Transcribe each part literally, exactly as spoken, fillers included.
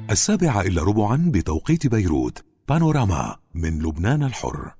السابعة إلا ربعا بتوقيت بيروت. بانوراما من لبنان الحر.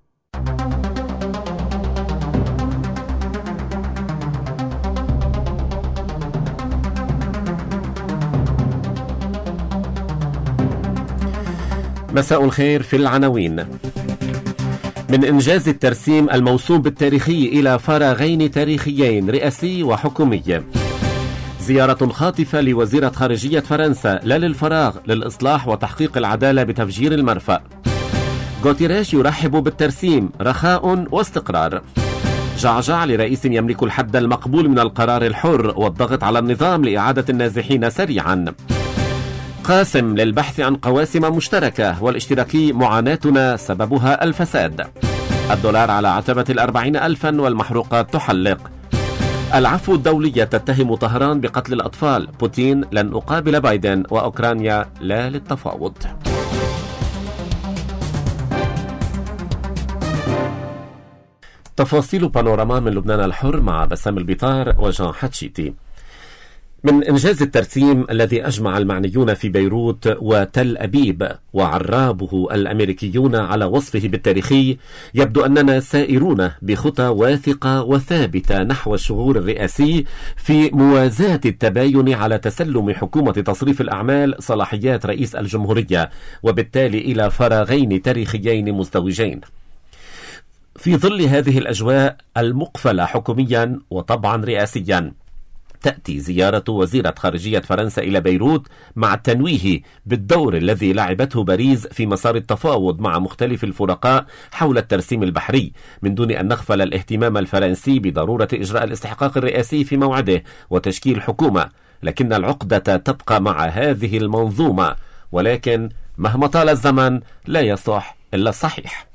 مساء الخير. في العناوين: من إنجاز الترسيم الموسوم بالتاريخي إلى فراغين تاريخيين رئاسي وحكومي. زيارة خاطفة لوزيرة خارجية فرنسا لا للفراغ، للإصلاح وتحقيق العدالة بتفجير المرفأ. غوتيريش يرحب بالترسيم، رخاء واستقرار. جعجع لرئيس يملك الحد المقبول من القرار الحر والضغط على النظام لإعادة النازحين سريعا. قاسم للبحث عن قواسم مشتركة، والاشتراكي معاناتنا سببها الفساد. الدولار على عتبة الأربعين ألفا والمحروقات تحلق. العفو الدولية تتهم طهران بقتل الأطفال. بوتين لن أقابل بايدن، وأوكرانيا لا للتفاوض. تفاصيل بانوراما من لبنان الحر مع بسام البطار وجان حتشيتي. من إنجاز الترسيم الذي أجمع المعنيون في بيروت وتل أبيب وعرابه الأمريكيون على وصفه بالتاريخي، يبدو أننا سائرون بخطى واثقة وثابتة نحو الشعور الرئاسي في موازاة التباين على تسلم حكومة تصريف الأعمال صلاحيات رئيس الجمهورية، وبالتالي إلى فراغين تاريخيين مزدوجين. في ظل هذه الأجواء المقفلة حكوميا وطبعا رئاسيا، تأتي زيارة وزيرة خارجية فرنسا إلى بيروت مع التنويه بالدور الذي لعبته باريس في مسار التفاوض مع مختلف الفرقاء حول الترسيم البحري، من دون أن نغفل الاهتمام الفرنسي بضرورة إجراء الاستحقاق الرئاسي في موعده وتشكيل حكومة. لكن العقدة تبقى مع هذه المنظومة، ولكن مهما طال الزمن لا يصح إلا الصحيح.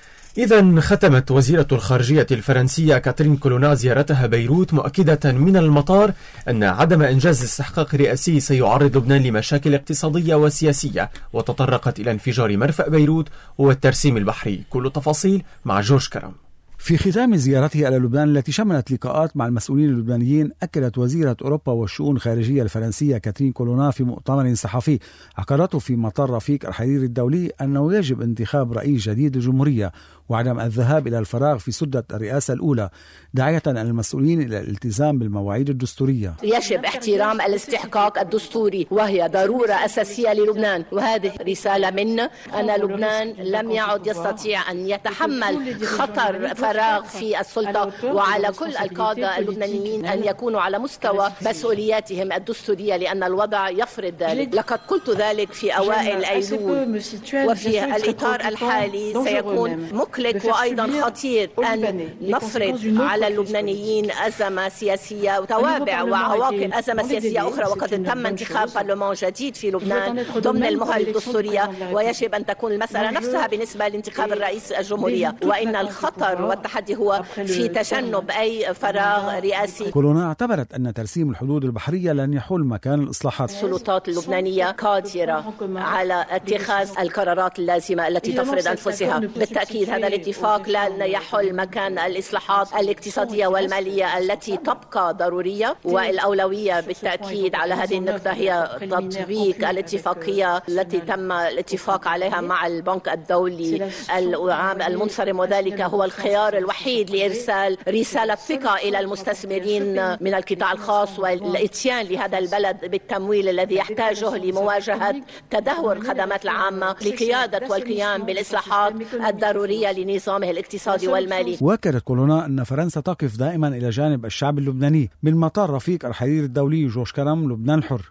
إذن ختمت وزيرة الخارجية الفرنسية كاترين كولونا زيارتها بيروت مؤكدة من المطار أن عدم إنجاز الاستحقاق الرئاسي سيعرض لبنان لمشاكل اقتصادية وسياسية، وتطرقت إلى انفجار مرفأ بيروت والترسيم البحري. كل التفاصيل مع جورج كرم. في ختام زيارتها إلى لبنان التي شملت لقاءات مع المسؤولين اللبنانيين، أكدت وزيرة أوروبا والشؤون الخارجية الفرنسية كاترين كولونا في مؤتمر صحفي عقدته في مطار رفيق الحريري الدولي أنه يجب انتخاب رئيس جديد للجمهورية وعدم الذهاب إلى الفراغ في سدة الرئاسة الأولى، داعية المسؤولين إلى الالتزام بالمواعيد الدستورية. يجب احترام الاستحقاق الدستوري، وهي ضرورة أساسية للبنان، وهذه رسالة منا أن لبنان لم يعد يستطيع أن يتحمل خطر فراغ في السلطة، وعلى كل القادة اللبنانيين أن يكونوا على مستوى مسؤولياتهم الدستورية، لأن الوضع يفرض ذلك. لقد قلت ذلك في أوائل أيلول، وفي الإطار الحالي سيكون مقلق وأيضا خطير أن نفرض على اللبنانيين أزمة سياسية وتوابع وعواقب أزمة سياسية أخرى، وقد تم انتخاب برلمان جديد في لبنان ضمن المهل الدستورية، ويجب أن تكون المسألة نفسها بالنسبة لانتخاب الرئيس الجمهورية، وإن الخطر والتحدي هو في تجنب أي فراغ رئاسي. كولونا اعتبرت أن ترسيم الحدود البحرية لن يحل مكان الإصلاحات. السلطات اللبنانية قادرة على اتخاذ القرارات اللازمة التي تفرض أنفسها. بالتأكيد هذا الاتفاق لن يحل مكان الإصلاحات الاقتصادية والمالية التي تبقى ضرورية، والأولوية بالتأكيد على هذه النقطة هي تطبيق الاتفاقية التي تم الاتفاق عليها مع البنك الدولي العام المنصرم، وذلك هو الخيار الوحيد لإرسال رسالة ثقة إلى المستثمرين من القطاع الخاص والإتيان لهذا البلد بالتمويل الذي يحتاجه لمواجهة تدهور الخدمات العامة، لقيادة والقيام بالإصلاحات الضرورية لنظامه الاقتصادي والمالي. وأكدت كولونا أن فرنسا تقف دائما إلى جانب الشعب اللبناني. من مطار رفيق الحريري الدولي، جورج كرم، لبنان الحر.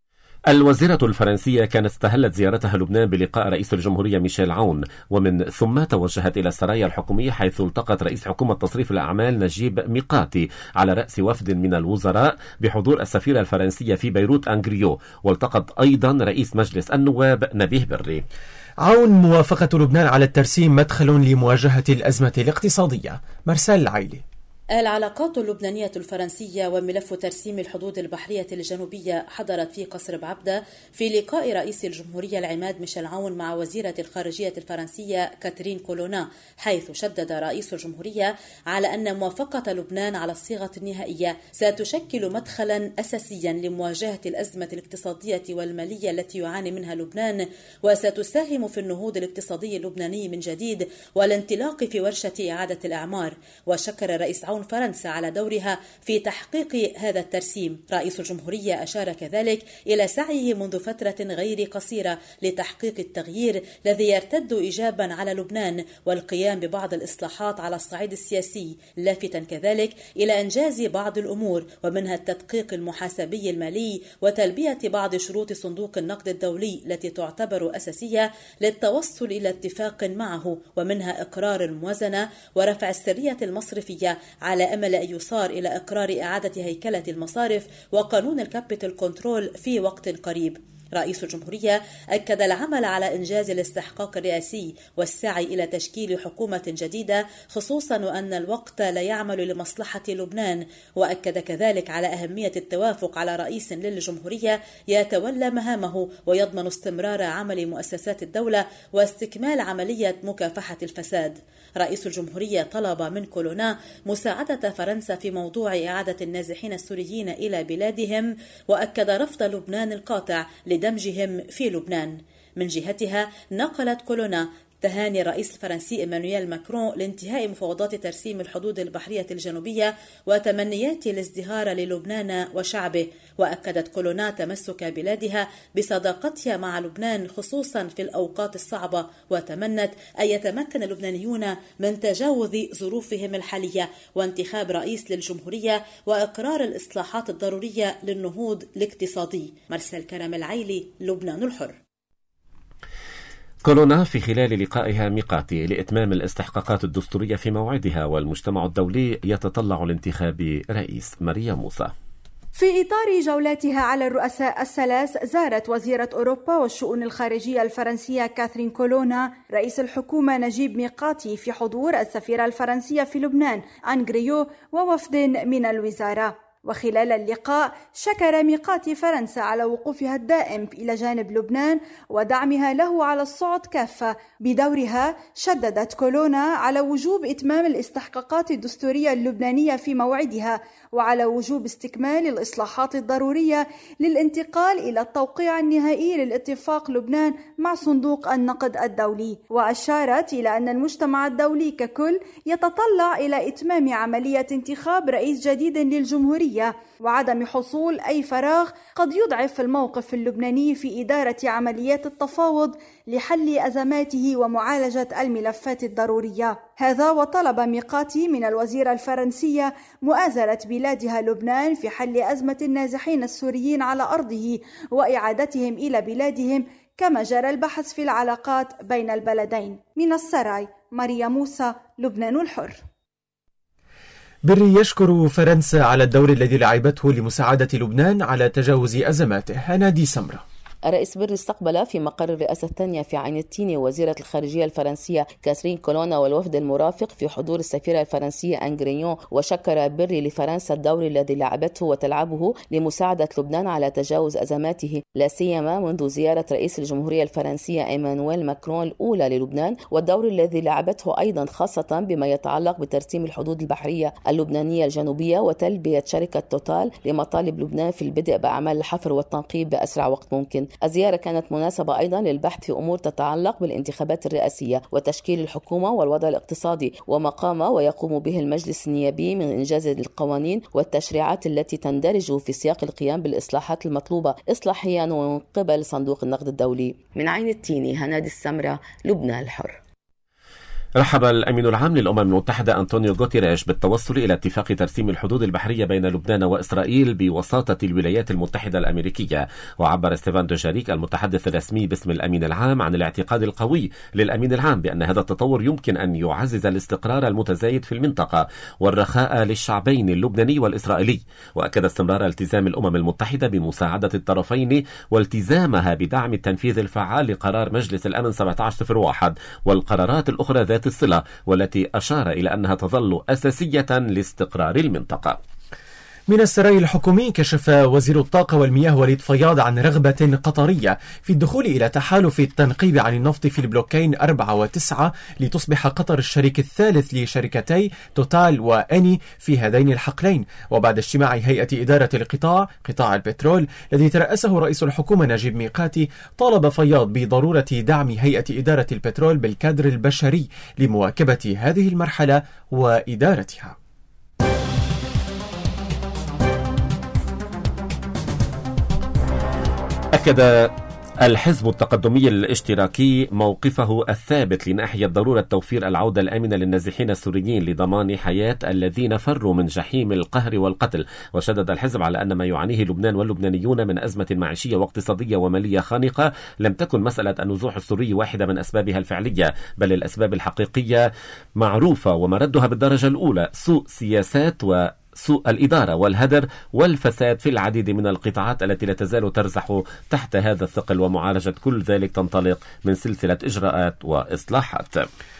الوزيرة الفرنسية كانت استهلت زيارتها لبنان بلقاء رئيس الجمهورية ميشيل عون، ومن ثم توجهت إلى السرايا الحكومية حيث التقت رئيس حكومة تصريف الأعمال نجيب ميقاتي على رأس وفد من الوزراء بحضور السفيرة الفرنسية في بيروت أنغريو، والتقت أيضا رئيس مجلس النواب نبيه بري. عون موافقة لبنان على الترسيم مدخل لمواجهة الأزمة الاقتصادية. مرسال العيلي. العلاقات اللبنانية الفرنسية وملف ترسيم الحدود البحرية الجنوبية حضرت في قصر بعبدة في لقاء رئيس الجمهورية العماد ميشيل عون مع وزيرة الخارجية الفرنسية كاترين كولونا، حيث شدد رئيس الجمهورية على أن موافقة لبنان على الصيغة النهائية ستشكل مدخلا أساسيا لمواجهة الأزمة الاقتصادية والمالية التي يعاني منها لبنان، وستساهم في النهوض الاقتصادي اللبناني من جديد والانطلاق في ورشة إعادة الأعمار. وشكر رئيس عون فرنسا على دورها في تحقيق هذا الترسيم. رئيس الجمهورية أشار كذلك إلى سعيه منذ فترة غير قصيرة لتحقيق التغيير الذي يرتد إيجابا على لبنان والقيام ببعض الإصلاحات على الصعيد السياسي، لافتا كذلك إلى إنجاز بعض الأمور ومنها التدقيق المحاسبي المالي وتلبية بعض شروط صندوق النقد الدولي التي تعتبر أساسية للتوصل إلى اتفاق معه، ومنها إقرار الموازنة ورفع السرية المصرفية على أمل أن يصار إلى إقرار إعادة هيكلة المصارف وقانون الكابيتال كنترول في وقت قريب. رئيس الجمهورية أكد العمل على إنجاز الاستحقاق الرئاسي والسعي إلى تشكيل حكومة جديدة، خصوصا وأن الوقت لا يعمل لمصلحة لبنان. وأكد كذلك على أهمية التوافق على رئيس للجمهورية يتولى مهامه ويضمن استمرار عمل مؤسسات الدولة واستكمال عملية مكافحة الفساد. رئيس الجمهورية طلب من كولونا مساعدة فرنسا في موضوع إعادة النازحين السوريين إلى بلادهم، وأكد رفض لبنان القاطع لدمجهم في لبنان. من جهتها نقلت كولونا تهاني الرئيس الفرنسي إيمانويل ماكرون لانتهاء مفاوضات ترسيم الحدود البحرية الجنوبية وتمنيات الازدهار للبنان وشعبه. وأكدت كولونا تمسك بلادها بصداقتها مع لبنان خصوصا في الأوقات الصعبة، وتمنت أن يتمكن اللبنانيون من تجاوز ظروفهم الحالية وانتخاب رئيس للجمهورية وإقرار الإصلاحات الضرورية للنهوض الاقتصادي. مرسل كرم العيلي، لبنان الحر. كولونا في خلال لقائها ميقاتي لإتمام الاستحقاقات الدستورية في موعدها، والمجتمع الدولي يتطلع لانتخاب رئيس. ماريا موسى. في إطار جولاتها على الرؤساء الثلاث، زارت وزيرة أوروبا والشؤون الخارجية الفرنسية كاترين كولونا رئيس الحكومة نجيب ميقاتي في حضور السفيرة الفرنسية في لبنان آن غريو ووفد من الوزارة. وخلال اللقاء شكر ميقاتي فرنسا على وقوفها الدائم إلى جانب لبنان ودعمها له على الصعد كافة. بدورها شددت كولونا على وجوب إتمام الاستحقاقات الدستورية اللبنانية في موعدها وعلى وجوب استكمال الإصلاحات الضرورية للانتقال إلى التوقيع النهائي للاتفاق لبنان مع صندوق النقد الدولي. وأشارت إلى أن المجتمع الدولي ككل يتطلع إلى إتمام عملية انتخاب رئيس جديد للجمهورية وعدم حصول أي فراغ قد يضعف الموقف اللبناني في إدارة عمليات التفاوض لحل أزماته ومعالجة الملفات الضرورية. هذا وطلب ميقاتي من الوزيرة الفرنسية مؤازرة بلادها لبنان في حل أزمة النازحين السوريين على أرضه وإعادتهم إلى بلادهم، كما جرى البحث في العلاقات بين البلدين. من السراي، ماريا موسى، لبنان الحر. بري يشكر فرنسا على الدور الذي لعبته لمساعدة لبنان على تجاوز أزماته. هنادي سمرة. الرئيس بري استقبل في مقر الرئاسة الثانية في عين التين وزيرة الخارجية الفرنسية كاترين كولونا والوفد المرافق في حضور السفيرة الفرنسية آن غريو. وشكر بري لفرنسا الدور الذي لعبته وتلعبه لمساعدة لبنان على تجاوز أزماته، لا سيما منذ زيارة رئيس الجمهورية الفرنسية إيمانويل ماكرون الأولى للبنان، والدور الذي لعبته أيضا خاصة بما يتعلق بترسيم الحدود البحرية اللبنانية الجنوبية وتلبية شركة توتال لمطالب لبنان في البدء بأعمال الحفر والتنقيب بأسرع وقت ممكن. الزيارة كانت مناسبة أيضا للبحث في أمور تتعلق بالانتخابات الرئاسية وتشكيل الحكومة والوضع الاقتصادي، وما قام ويقوم به المجلس النيابي من إنجاز القوانين والتشريعات التي تندرج في سياق القيام بالإصلاحات المطلوبة إصلاحيا ومن قبل صندوق النقد الدولي. من عين التيني، هنادي السمرة، لبنان الحر. رحب الأمين العام للأمم المتحدة أنطونيو غوتيريش بالتوصل إلى اتفاق ترسيم الحدود البحرية بين لبنان وإسرائيل بوساطة الولايات المتحدة الأمريكية. وعبر ستيفان دوجاريك المتحدث الرسمي باسم الأمين العام عن الاعتقاد القوي للأمين العام بأن هذا التطور يمكن أن يعزز الاستقرار المتزايد في المنطقة والرخاء للشعبين اللبناني والإسرائيلي. وأكد استمرار التزام الأمم المتحدة بمساعدة الطرفين والتزامها بدعم التنفيذ الفعال لقرار مجلس الأمن سبعة عشر صفر واحد والقرارات الأخرى ذات ذات الصلة، والتي أشار إلى أنها تظل أساسية لاستقرار المنطقة. من السراي الحكومي كشف وزير الطاقة والمياه وليد فياض عن رغبة قطرية في الدخول إلى تحالف التنقيب عن النفط في البلوكين أربعة وتسعة لتصبح قطر الشريك الثالث لشركتي توتال وأني في هذين الحقلين. وبعد اجتماع هيئة إدارة القطاع قطاع البترول الذي ترأسه رئيس الحكومة نجيب ميقاتي، طالب فياض بضرورة دعم هيئة إدارة البترول بالكادر البشري لمواكبة هذه المرحلة وإدارتها. أكد الحزب التقدمي الاشتراكي موقفه الثابت لناحية ضرورة توفير العودة الآمنة للنازحين السوريين لضمان حياة الذين فروا من جحيم القهر والقتل. وشدد الحزب على أن ما يعانيه لبنان واللبنانيون من أزمة معيشية واقتصادية ومالية خانقة لم تكن مسألة النزوح السوري واحدة من أسبابها الفعلية، بل الأسباب الحقيقية معروفة ومردها بالدرجة الأولى سوء سياسات و سوء الإدارة والهدر والفساد في العديد من القطاعات التي لا تزال ترزح تحت هذا الثقل، ومعالجة كل ذلك تنطلق من سلسلة إجراءات وإصلاحات.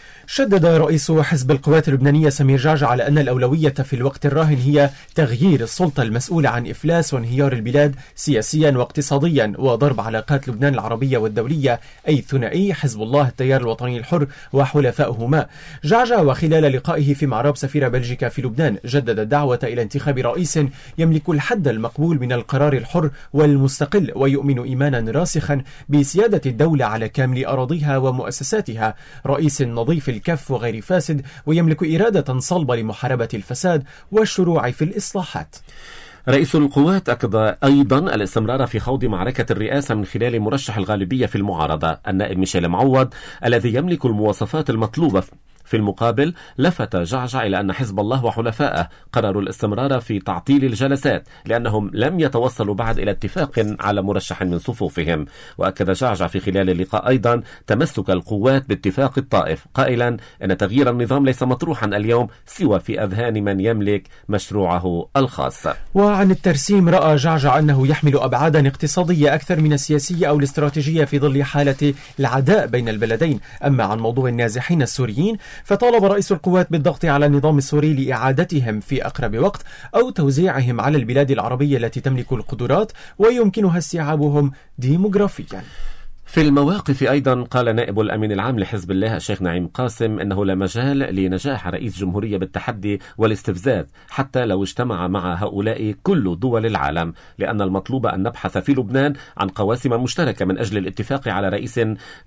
شدد رئيس حزب القوات اللبنانية سمير جعجع على أن الأولوية في الوقت الراهن هي تغيير السلطة المسؤولة عن إفلاس وانهيار البلاد سياسيا واقتصاديا وضرب علاقات لبنان العربية والدولية، أي ثنائي حزب الله التيار الوطني الحر وحلفائهما. جعجع وخلال لقائه في معرض سفير بلجيكا في لبنان جدد الدعوة إلى انتخاب رئيس يملك الحد المقبول من القرار الحر والمستقل، ويؤمن إيمانا راسخا بسيادة الدولة على كامل أراضيها ومؤسساتها، رئيس نظيف الكف وغير فاسد ويملك إرادة صلبة لمحاربة الفساد والشروع في الإصلاحات. رئيس القوات أكد أيضا الاستمرار في خوض معركة الرئاسة من خلال مرشح الغالبية في المعارضة النائب ميشيل معوض الذي يملك المواصفات المطلوبة. في المقابل لفت جعجع إلى أن حزب الله وحلفائه قرروا الاستمرار في تعطيل الجلسات لأنهم لم يتوصلوا بعد إلى اتفاق على مرشح من صفوفهم. وأكد جعجع في خلال اللقاء أيضا تمسك القوات باتفاق الطائف، قائلا أن تغيير النظام ليس مطروحا اليوم سوى في أذهان من يملك مشروعه الخاص. وعن الترسيم رأى جعجع أنه يحمل أبعادا اقتصادية أكثر من السياسية أو الاستراتيجية في ظل حالة العداء بين البلدين. أما عن موضوع النازحين السوريين فطالب رئيس القوات بالضغط على النظام السوري لإعادتهم في أقرب وقت أو توزيعهم على البلاد العربية التي تملك القدرات ويمكنها استيعابهم ديموغرافيا. في المواقف أيضا قال نائب الأمين العام لحزب الله الشيخ نعيم قاسم أنه لا مجال لنجاح رئيس جمهورية بالتحدي والاستفزاز حتى لو اجتمع مع هؤلاء كل دول العالم، لأن المطلوب أن نبحث في لبنان عن قواسم مشتركة من أجل الاتفاق على رئيس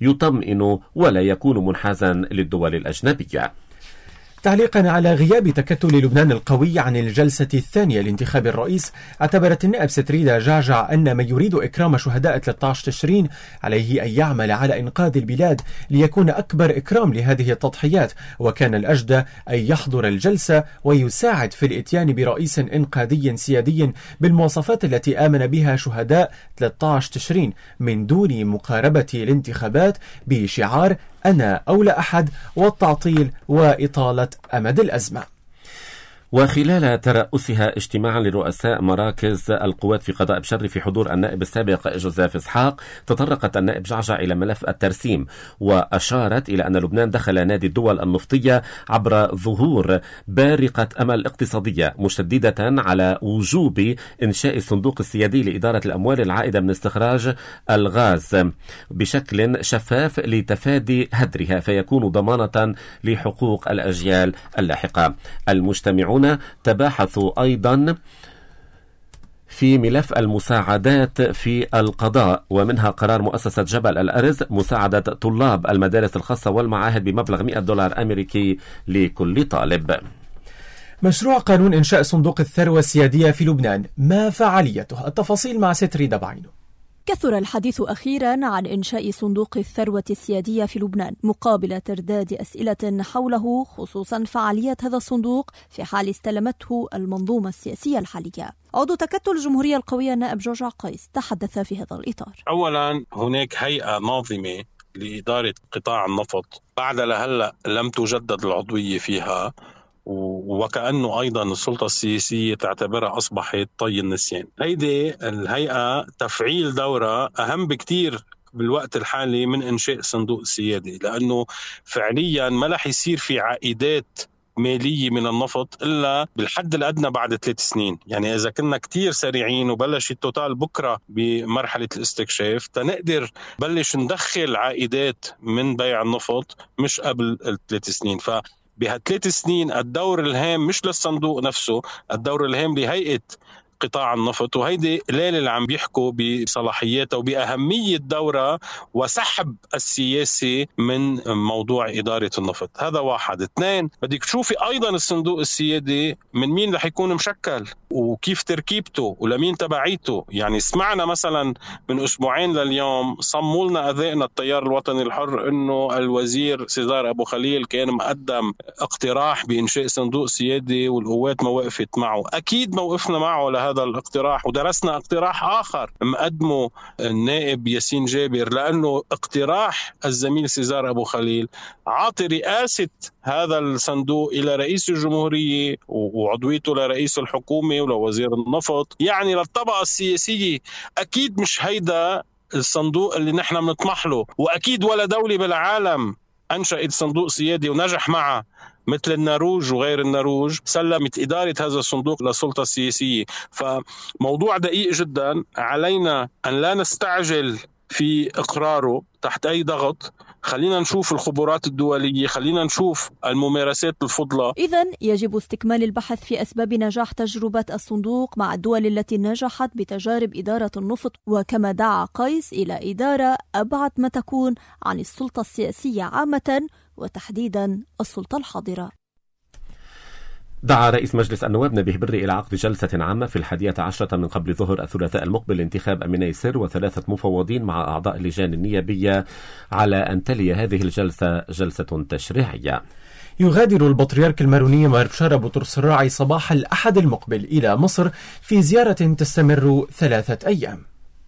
يطمئن ولا يكون منحازا للدول الأجنبية. تعليقا على غياب تكتل لبنان القوي عن الجلسة الثانية لانتخاب الرئيس، اعتبرت النائب ستريدا جعجع أن من يريد إكرام شهداء ثلاثة عشر تشرين عليه أن يعمل على إنقاذ البلاد ليكون أكبر إكرام لهذه التضحيات، وكان الأجدى أن يحضر الجلسة ويساعد في الإتيان برئيس إنقاذي سيادي بالمواصفات التي آمن بها شهداء ثلاثة عشر تشرين من دون مقاربة الانتخابات بشعار أنا أو لا أحد والتعطيل وإطالة أمد الأزمة. وخلال ترأسها اجتماعا لرؤساء مراكز القوات في قضاء بشر في حضور النائب السابق جوزيف إسحاق، تطرقت النائب جعجع إلى ملف الترسيم وأشارت إلى أن لبنان دخل نادي الدول النفطية عبر ظهور بارقة أمل اقتصادية، مشددة على وجوب إنشاء الصندوق السيادي لإدارة الأموال العائدة من استخراج الغاز بشكل شفاف لتفادي هدرها فيكون ضمانة لحقوق الأجيال اللاحقة. المجتمعون تباحثوا أيضا في ملف المساعدات في القضاء، ومنها قرار مؤسسة جبل الأرز مساعدة طلاب المدارس الخاصة والمعاهد بمبلغ مئة دولار أمريكي لكل طالب. مشروع قانون إنشاء صندوق الثروة السيادية في لبنان، ما فعاليته؟ التفاصيل مع ستريدا بعينه. كثر الحديث أخيرا عن إنشاء صندوق الثروة السيادية في لبنان مقابل ترداد أسئلة حوله، خصوصا فعالية هذا الصندوق في حال استلمته المنظومة السياسية الحالية. عضو تكتل الجمهورية القوية النائب جعجع قيس تحدث في هذا الإطار. أولا هناك هيئة ناظمة لإدارة قطاع النفط بعد لهلأ لم تجدد العضوية فيها، وكأنه أيضا السلطة السياسية تعتبرها أصبحت طي النسيان. هيدي الهيئة تفعيل دورة أهم بكتير بالوقت الحالي من إنشاء صندوق سيادي، لأنه فعليا ما رح يصير في عائدات مالية من النفط إلا بالحد الأدنى بعد ثلاث سنين. يعني إذا كنا كتير سريعين وبلش التوتال بكرة بمرحلة الاستكشاف تنقدر بلش ندخل عائدات من بيع النفط مش قبل الثلاث سنين. فبهالثلاث سنين الدور الهام مش للصندوق نفسه، الدور الهام لهيئة قطاع النفط، وهيدي ليل اللي عم بيحكوا بصلاحياتها وبأهمية دورها وسحب السياسي من موضوع إدارة النفط. هذا واحد. اثنين، بدك تشوفي أيضا الصندوق السيادي من مين رح يكون مشكل وكيف تركيبته ولمين تبعيته. يعني سمعنا مثلا من أسبوعين لليوم صموا لنا أذائنا التيار الوطني الحر إنه الوزير سيزار أبو خليل كان مقدم اقتراح بإنشاء صندوق سيادي والقوات ما وقفت معه. أكيد موقفنا معه لهذا هذا الاقتراح، ودرسنا اقتراح آخر مقدمه النائب ياسين جابر، لأنه اقتراح الزميل سيزار أبو خليل عاطي رئاسة هذا الصندوق إلى رئيس الجمهورية وعضويته لرئيس الحكومة ولوزير النفط، يعني للطبقة السياسية. أكيد مش هيدا الصندوق اللي نحن بنطمح له، وأكيد ولا دولة بالعالم أنشأت صندوق سيادي ونجح معه مثل النرويج وغير النرويج سلمت إدارة هذا الصندوق للسلطة السياسية. فموضوع دقيق جدا، علينا أن لا نستعجل في إقراره تحت أي ضغط. خلينا نشوف الخبرات الدولية، خلينا نشوف الممارسات الفضلى. إذن يجب استكمال البحث في أسباب نجاح تجربة الصندوق مع الدول التي نجحت بتجارب إدارة النفط، وكما دعا قيس إلى إدارة أبعد ما تكون عن السلطة السياسية عامة وتحديدا السلطة الحاضرة. دعا رئيس مجلس النواب نبيه بري إلى عقد جلسة عامة في الحادية عشرة من قبل ظهر الثلاثاء المقبل لانتخاب أميني سر وثلاثة مفوضين مع أعضاء اللجان النيابية، على أن تلي هذه الجلسة جلسة تشريعية. يغادر البطريرك الماروني مار بشارة بطرس الراعي صباح الأحد المقبل إلى مصر في زيارة تستمر ثلاثة أيام.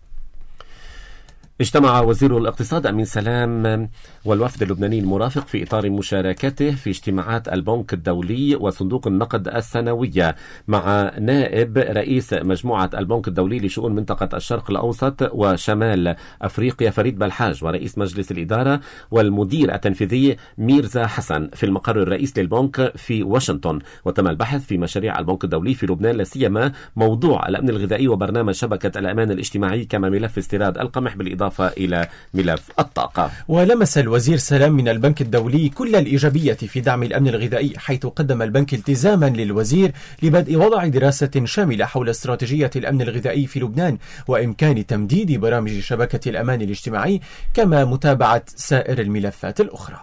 اجتمع وزير الاقتصاد أمين سلام والوفد اللبناني المرافق في إطار مشاركته في اجتماعات البنك الدولي وصندوق النقد السنوية مع نائب رئيس مجموعة البنك الدولي لشؤون منطقة الشرق الأوسط وشمال أفريقيا فريد بالحاج ورئيس مجلس الإدارة والمدير التنفيذي ميرزا حسن في المقر الرئيسي للبنك في واشنطن. وتم البحث في مشاريع البنك الدولي في لبنان، لا سيما موضوع الأمن الغذائي وبرنامج شبكة الأمان الاجتماعي، كما ملف استيراد القمح بالإضافة إلى ملف الطاقة. ولمس الوزير سلام من البنك الدولي كل الإيجابية في دعم الأمن الغذائي، حيث قدم البنك التزاما للوزير لبدء وضع دراسة شاملة حول استراتيجية الأمن الغذائي في لبنان وإمكان تمديد برامج شبكة الأمان الاجتماعي، كما متابعة سائر الملفات الأخرى.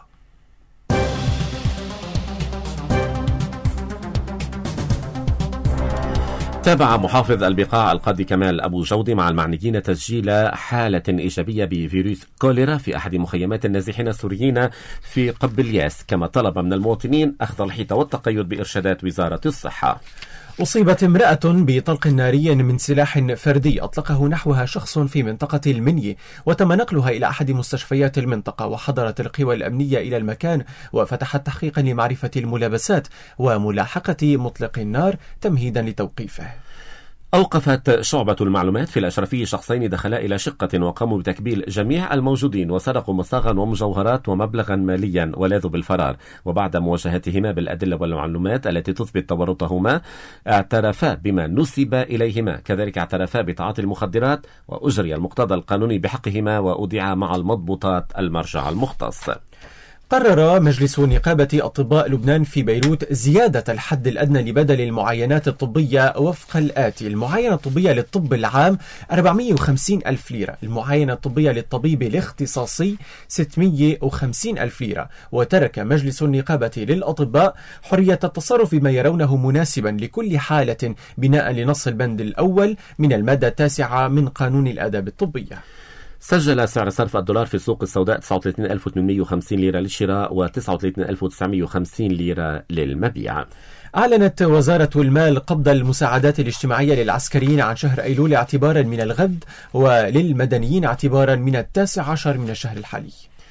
تابع محافظ البقاع القاضي كمال أبو جودي مع المعنيين تسجيل حالة إيجابية بفيروس كوليرا في أحد مخيمات النازحين السوريين في قبلياس، كما طلب من المواطنين أخذ الحيطة والتقيد بإرشادات وزارة الصحة. أصيبت امرأة بطلق ناري من سلاح فردي أطلقه نحوها شخص في منطقة المنية، وتم نقلها إلى أحد مستشفيات المنطقة، وحضرت القوى الأمنية إلى المكان وفتحت تحقيقا لمعرفة الملابسات وملاحقة مطلق النار تمهيدا لتوقيفه. أوقفت شعبة المعلومات في الأشرفية شخصين دخلا إلى شقة وقاموا بتكبيل جميع الموجودين وسرقوا مصاغا ومجوهرات ومبلغا ماليا ولاذوا بالفرار. وبعد مواجهتهما بالأدلة والمعلومات التي تثبت تورطهما اعترفا بما نسب إليهما، كذلك اعترفا بتعاطي المخدرات، وأجري المقتضى القانوني بحقهما وأودعا مع المضبوطات المرجع المختص. قرر مجلس نقابة أطباء لبنان في بيروت زيادة الحد الأدنى لبدل المعاينات الطبية وفق الآتي: المعاينة الطبية للطب العام أربعمئة وخمسين ألف ليرة، المعاينة الطبية للطبيب الاختصاصي ستمئة وخمسين ألف ليرة. وترك مجلس النقابة للأطباء حرية التصرف بما يرونه مناسبا لكل حالة بناء لنص البند الأول من المادة التاسعة من قانون الآداب الطبية. سجل سعر صرف الدولار في السوق السوداء تسعة وثلاثين ألف وثمانمئة وخمسين ليرة للشراء وتسعة وثلاثين ألف وتسعمئة وخمسين ليرة للمبيع. أعلنت وزارة المال قبض المساعدات الاجتماعية للعسكريين عن شهر أيلول اعتبارا من الغد، وللمدنيين اعتبارا من التاسع عشر من الشهر الحالي.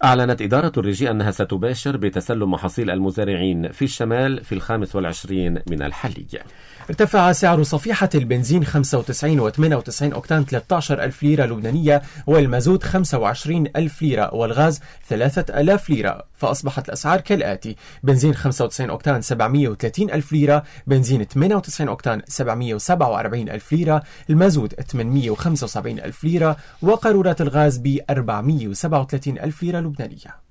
أعلنت إدارة الرجي أنها ستباشر بتسلم محاصيل المزارعين في الشمال في الخامس والعشرين من الحلي. ارتفع سعر صفيحة البنزين خمسة وتسعين وثمانية وتسعين أوكتان ثلاثة عشر ألف ليرة لبنانية، والمازوت خمسة وعشرين ألف ليرة، والغاز ثلاثة آلاف ليرة، فأصبحت الأسعار كالآتي: بنزين خمسة وتسعين أوكتان سبعمائة وثلاثين ألف ليرة، بنزين ثمانية وتسعين أوكتان سبعمائة وسبعة وأربعين ألف ليرة، المازوت ثمانمائة وخمسة وسبعين ألف ليرة، وقارورة الغاز ب أربعمائة وسبعة وثلاثين ألف ليرة لبنانية.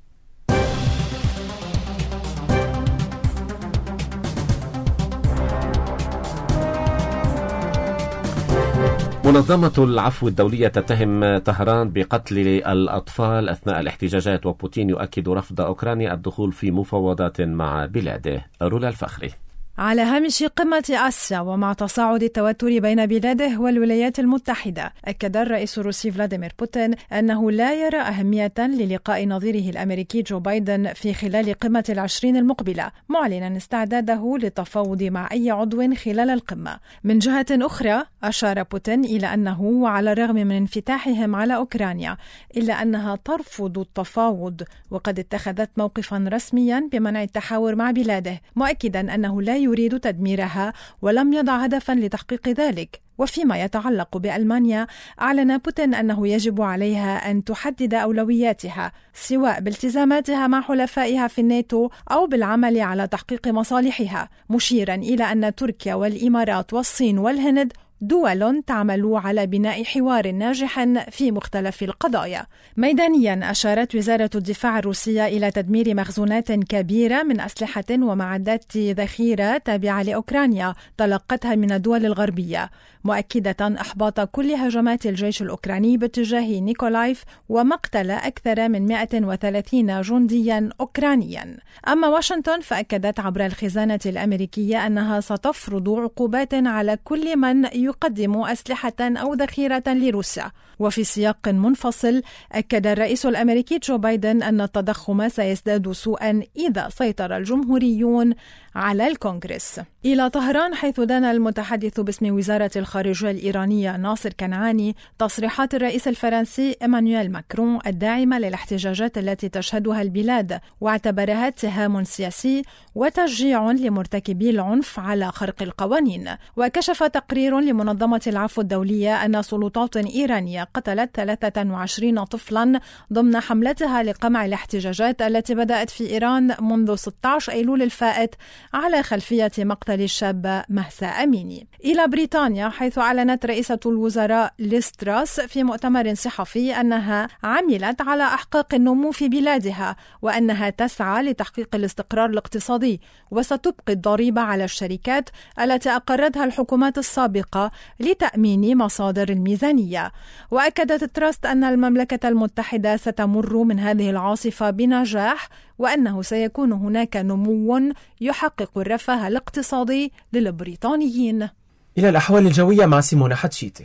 منظمة العفو الدولية تتهم طهران بقتل الأطفال أثناء الاحتجاجات، وبوتين يؤكد رفض أوكرانيا الدخول في مفاوضات مع بلاده. رولا الفخري. على هامش قمة آسيا ومع تصاعد التوتر بين بلاده والولايات المتحدة، أكد الرئيس الروسي فلاديمير بوتين أنه لا يرى أهمية للقاء نظيره الأمريكي جو بايدن في خلال قمة العشرين المقبلة، معلنا استعداده للتفاوض مع أي عضو خلال القمة. من جهة أخرى، أشار بوتين إلى أنه وعلى الرغم من انفتاحهم على أوكرانيا إلا أنها ترفض التفاوض، وقد اتخذت موقفا رسميا بمنع التحاور مع بلاده، مؤكدا أنه لا يريد تدميرها ولم يضع هدفا لتحقيق ذلك. وفيما يتعلق بألمانيا، أعلن بوتين أنه يجب عليها أن تحدد أولوياتها، سواء بالتزاماتها مع حلفائها في الناتو أو بالعمل على تحقيق مصالحها، مشيرا إلى أن تركيا والإمارات والصين والهند دول تعمل على بناء حوار ناجح في مختلف القضايا. ميدانيا، أشارت وزارة الدفاع الروسية إلى تدمير مخزونات كبيرة من أسلحة ومعدات ذخيرة تابعة لأوكرانيا تلقتها من الدول الغربية، مؤكدة إحباط كل هجمات الجيش الأوكراني باتجاه نيكولايف ومقتل أكثر من مئة وثلاثين جنديا أوكرانيا. أما واشنطن فأكدت عبر الخزانة الأمريكية أنها ستفرض عقوبات على كل من يقدم أسلحة أو ذخيرة لروسيا. وفي سياق منفصل، أكد الرئيس الأمريكي جو بايدن أن التضخم سيزداد سوءا إذا سيطر الجمهوريون على الكونغرس. إلى طهران، حيث دان المتحدث باسم وزارة الخارجية الإيرانية ناصر كنعاني تصريحات الرئيس الفرنسي إيمانويل ماكرون الداعمة للاحتجاجات التي تشهدها البلاد، واعتبرها اتهام سياسي وتشجيع لمرتكبي العنف على خرق القوانين. وكشف تقرير لمنظمة العفو الدولية أن سلطات إيرانية قتلت ثلاثة وعشرين طفلا ضمن حملتها لقمع الاحتجاجات التي بدأت في إيران منذ ستة عشر أيلول الفائت على خلفية مقتل الشاب مهسا أميني. إلى بريطانيا، حيث أعلنت رئيسة الوزراء ليز تراس في مؤتمر صحفي أنها عملت على إحقاق النمو في بلادها، وأنها تسعى لتحقيق الاستقرار الاقتصادي، وستبقي الضريبة على الشركات التي أقرتها الحكومات السابقة لتأمين مصادر الميزانية. وأكدت تراست أن المملكة المتحدة ستمر من هذه العاصفة بنجاح، وأنه سيكون هناك نمو يحقق الرفاه الاقتصادي للبريطانيين. إلى الأحوال الجوية مع سيمونا حتشيتي.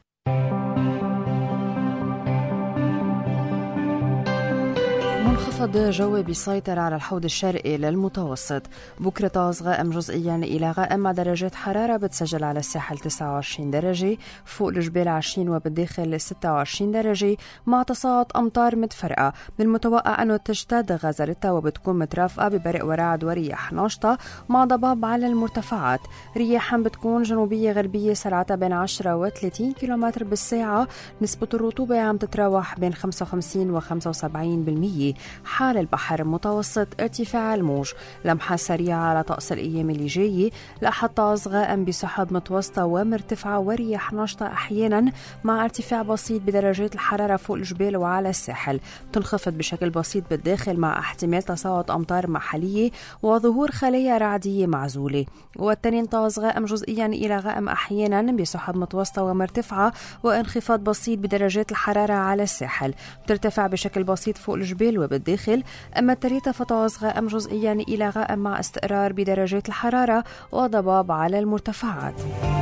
منخفض جوي بيسيطر على الحوض الشرقي للمتوسط. بكرة طاز غائم جزئيا إلى غائم مع درجات حرارة بتسجل على الساحل تسعة وعشرين درجة، فوق الجبال عشرين وبالداخل ستة وعشرين درجة، مع تصاعد أمطار متفرقة. من المتوقع أنه تشتد غزارتها وبتكون مترافقة ببرق ورعد ورياح ناشطة مع ضباب على المرتفعات. رياح بتكون جنوبية غربية سرعتها بين عشرة وثلاثين كيلومتر بالساعة. نسبة الرطوبة عم تتراوح بين خمسة وخمسين وخمسة وسبعين بالمية. حال البحر متوسط ارتفاع الموج. لمحة سريعة على طقس الأيام اللي جاية، لأحد طاز غائم بسحب متوسطة ومرتفعة ورياح ناشطة أحيانا، مع ارتفاع بسيط بدرجات الحرارة فوق الجبال وعلى الساحل. تنخفض بشكل بسيط بالداخل مع احتمال تصاعد أمطار محلية وظهور خلايا رعدية معزولة. والتنين طاز غائم جزئيا إلى غائم أحيانا بسحب متوسطة ومرتفعة، وانخفاض بسيط بدرجات الحرارة على الساحل. ترتفع بشكل بسيط فوق الجبال وبالداخل. أما التريتا فطاز غائم جزئيا إلى غائم مع استقرار بدرجات الحرارة وضباب على المرتفعات.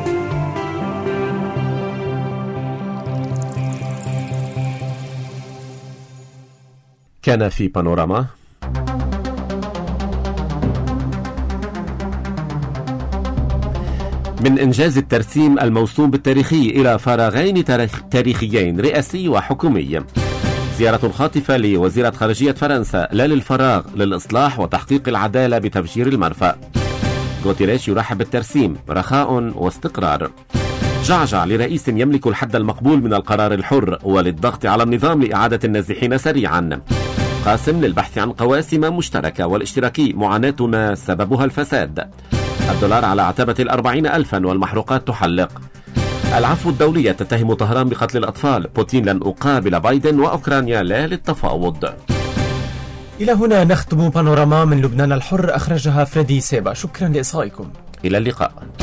كان في بانوراما. من إنجاز الترسيم الموسوم بالتاريخي إلى فراغين تاريخيين رئاسي وحكومي. زيارة خاطفة لوزيرة خارجية فرنسا لا للفراغ، للإصلاح وتحقيق العدالة بتفجير المرفأ. غوتيريش يرحب بالترسيم، رخاء واستقرار. جعجع لرئيس يملك الحد المقبول من القرار الحر وللضغط على النظام لإعادة النازحين سريعا. قاسم للبحث عن قواسم مشتركة والاشتراكي، معاناتنا سببها الفساد. الدولار على عتبة الأربعين ألفا والمحروقات تحلق. العفو الدولية تتهم طهران بقتل الأطفال. بوتين لن أقابل بايدن وأوكرانيا لا للتفاوض. إلى هنا نختم بانوراما من لبنان الحر، أخرجها فريدي سيبا. شكرا لإصغائكم. إلى اللقاء.